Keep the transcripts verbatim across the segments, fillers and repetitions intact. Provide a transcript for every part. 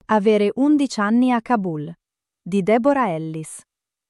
Avere undici anni a Kabul di Deborah Ellis.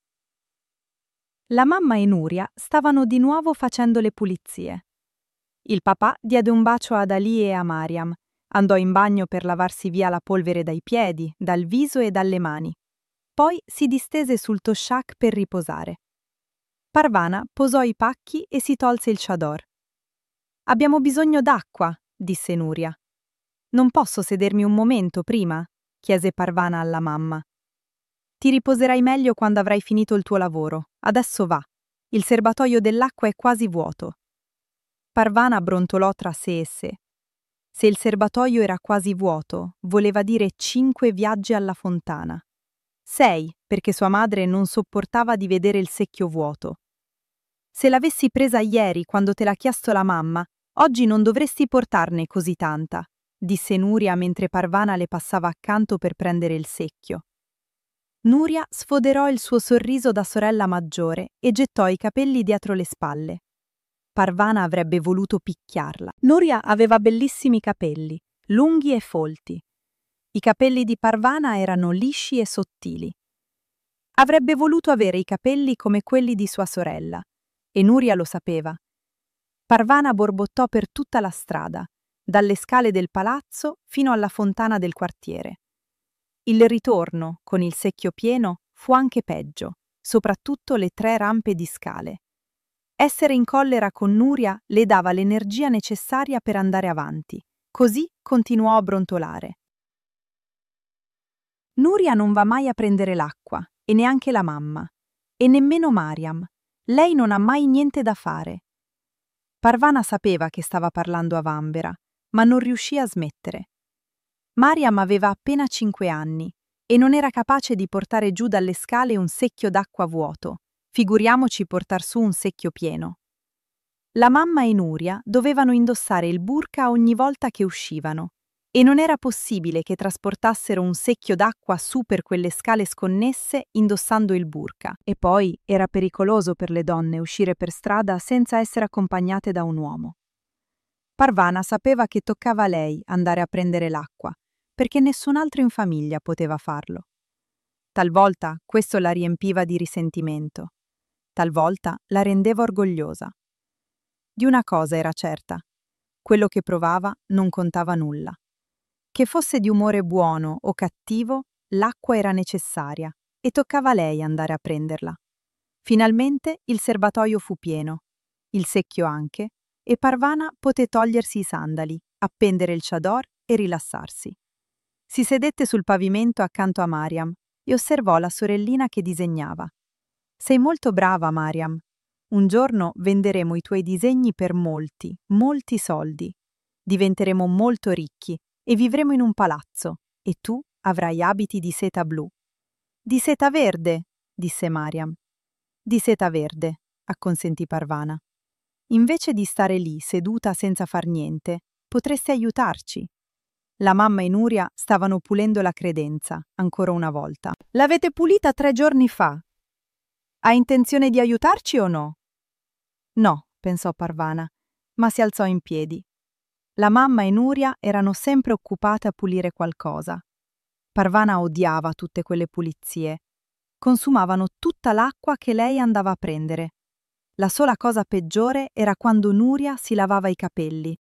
La mamma e Nuria stavano di nuovo facendo le pulizie. Il papà diede un bacio ad Ali e a Mariam, andò in bagno per lavarsi via la polvere dai piedi, dal viso e dalle mani. Poi si distese sul toshak per riposare. Parvana posò i pacchi e si tolse il chador. «Abbiamo bisogno d'acqua», disse Nuria. «Non posso sedermi un momento prima?» chiese Parvana alla mamma. «Ti riposerai meglio quando avrai finito il tuo lavoro. Adesso va. Il serbatoio dell'acqua è quasi vuoto». Parvana brontolò tra sé e sé. Se il serbatoio era quasi vuoto, voleva dire cinque viaggi alla fontana. Sei, perché sua madre non sopportava di vedere il secchio vuoto. «Se l'avessi presa ieri quando te l'ha chiesto la mamma, oggi non dovresti portarne così tanta», disse Nuria mentre Parvana le passava accanto per prendere il secchio. Nuria sfoderò il suo sorriso da sorella maggiore e gettò i capelli dietro le spalle. Parvana avrebbe voluto picchiarla. Nuria aveva bellissimi capelli, lunghi e folti. I capelli di Parvana erano lisci e sottili. Avrebbe voluto avere i capelli come quelli di sua sorella, e Nuria lo sapeva. Parvana borbottò per tutta la strada, dalle scale del palazzo fino alla fontana del quartiere. Il ritorno, con il secchio pieno, fu anche peggio, soprattutto le tre rampe di scale. Essere in collera con Nuria le dava l'energia necessaria per andare avanti. Così continuò a brontolare. Nuria non va mai a prendere l'acqua, e neanche la mamma, e nemmeno Mariam. Lei non ha mai niente da fare. Parvana sapeva che stava parlando a vanvera, ma non riuscì a smettere. Mariam aveva appena cinque anni e non era capace di portare giù dalle scale un secchio d'acqua vuoto, figuriamoci portar su un secchio pieno. La mamma e Nuria dovevano indossare il burqa ogni volta che uscivano, e non era possibile che trasportassero un secchio d'acqua su per quelle scale sconnesse indossando il burqa. E poi era pericoloso per le donne uscire per strada senza essere accompagnate da un uomo. Parvana sapeva che toccava a lei andare a prendere l'acqua, perché nessun altro in famiglia poteva farlo. Talvolta questo la riempiva di risentimento, talvolta la rendeva orgogliosa. Di una cosa era certa: quello che provava non contava nulla. Che fosse di umore buono o cattivo, l'acqua era necessaria e toccava a lei andare a prenderla. Finalmente il serbatoio fu pieno, il secchio anche, e Parvana poté togliersi i sandali, appendere il chador e rilassarsi. Si sedette sul pavimento accanto a Mariam e osservò la sorellina che disegnava. «Sei molto brava, Mariam. Un giorno venderemo i tuoi disegni per molti, molti soldi. Diventeremo molto ricchi e vivremo in un palazzo, e tu avrai abiti di seta blu». «Di seta verde», disse Mariam. «Di seta verde», acconsentì Parvana. «Invece di stare lì seduta senza far niente, potresti aiutarci». La mamma e Nuria stavano pulendo la credenza, ancora una volta. «L'avete pulita tre giorni fa. Ha intenzione di aiutarci o no?» «No», pensò Parvana, ma si alzò in piedi. La mamma e Nuria erano sempre occupate a pulire qualcosa. Parvana odiava tutte quelle pulizie. Consumavano tutta l'acqua che lei andava a prendere. La sola cosa peggiore era quando Nuria si lavava i capelli,